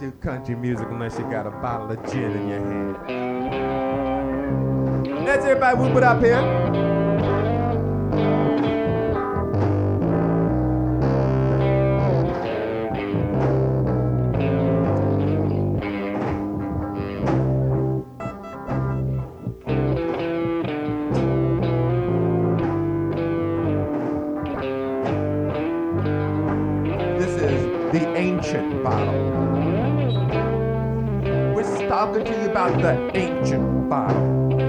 do country music unless you got a bottle of gin in your hand. Let's everybody whoop it up here. The ancient bottle. We're talking to you about the ancient bottle.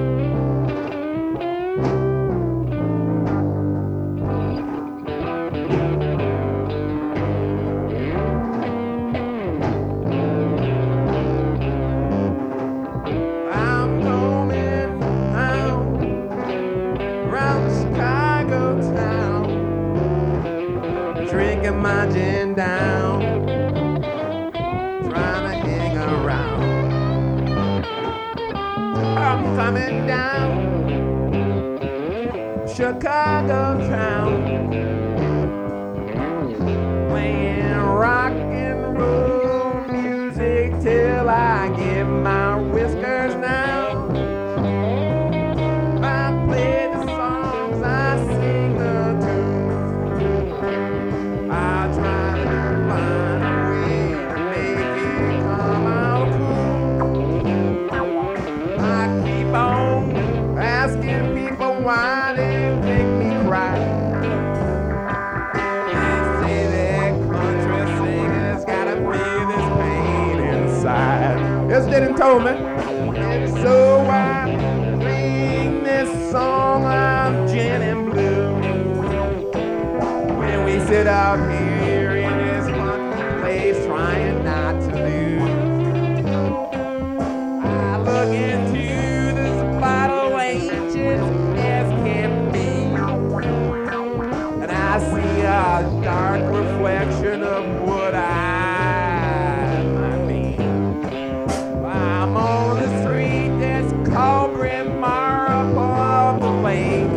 I'm going out around the Chicago town, drinking my gin down. I'm coming down Chicago town, playing rock and roll music till I get my whiskers now. I play the songs, I sing the tunes, I try to find a way to make it come out cool. I keep on asking people why they make me cry. They say that country singers gotta feel this pain inside. Yes, they done told me. And so I sing this song of gin and blue. When we sit out here in this funky place trying not to lose, I look into this bottle ancient as can be, and I see a dark reflection of what I might be. I'm on the street that's called Bryn Mawr above the lake.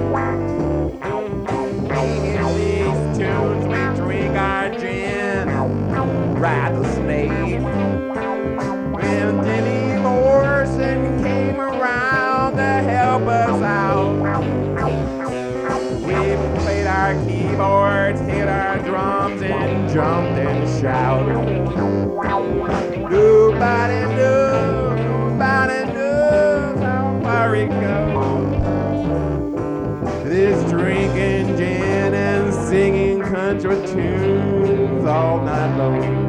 Singing these tunes, we drink our gin, ride the snake. When Denny Morrison came around to help us out, we played our keyboards, hit our drums, and jumped and shouted. Nobody knows how far it goes. This drinking gin and singing country tunes all night long.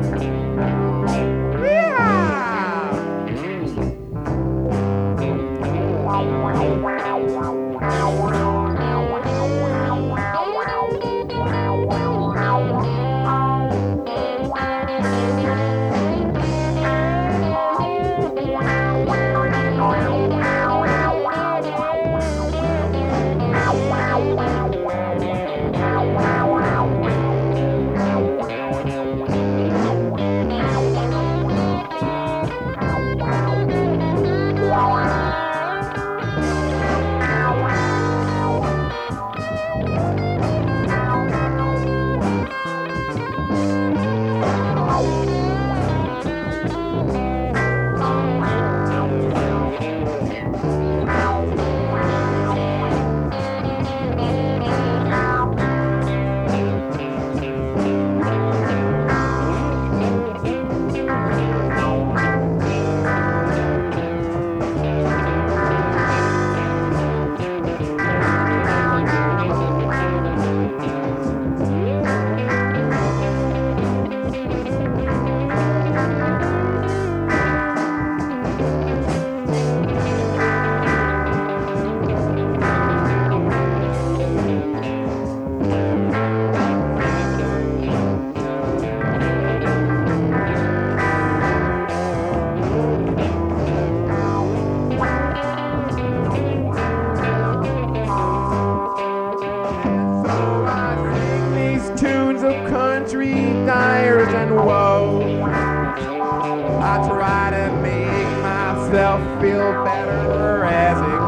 myself feel better as it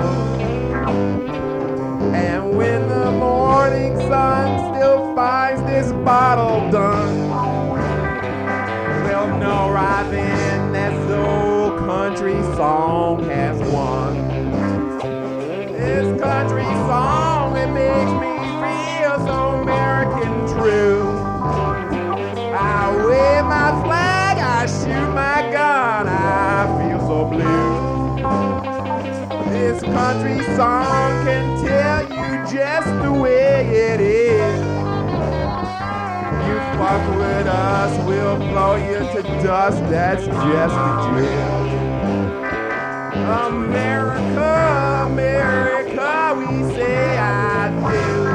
goes. And when the morning sun still finds this bottle done, well, Well, no, right then, that old country song has won. This country song, it makes me feel so American true. I wave my flag, I shoot my gun, I feel so blue. This country song can tell you just the way it is. You fuck with us, we'll blow you to dust, that's just the drill. America, America, we say I do.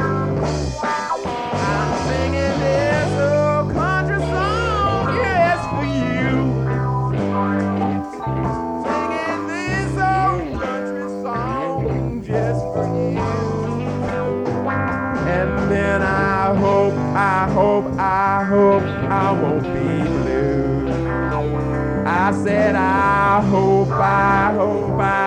I'm singing this old country song just for you. Singing this old country song just for you. And then I hope I won't be blue. I said I hope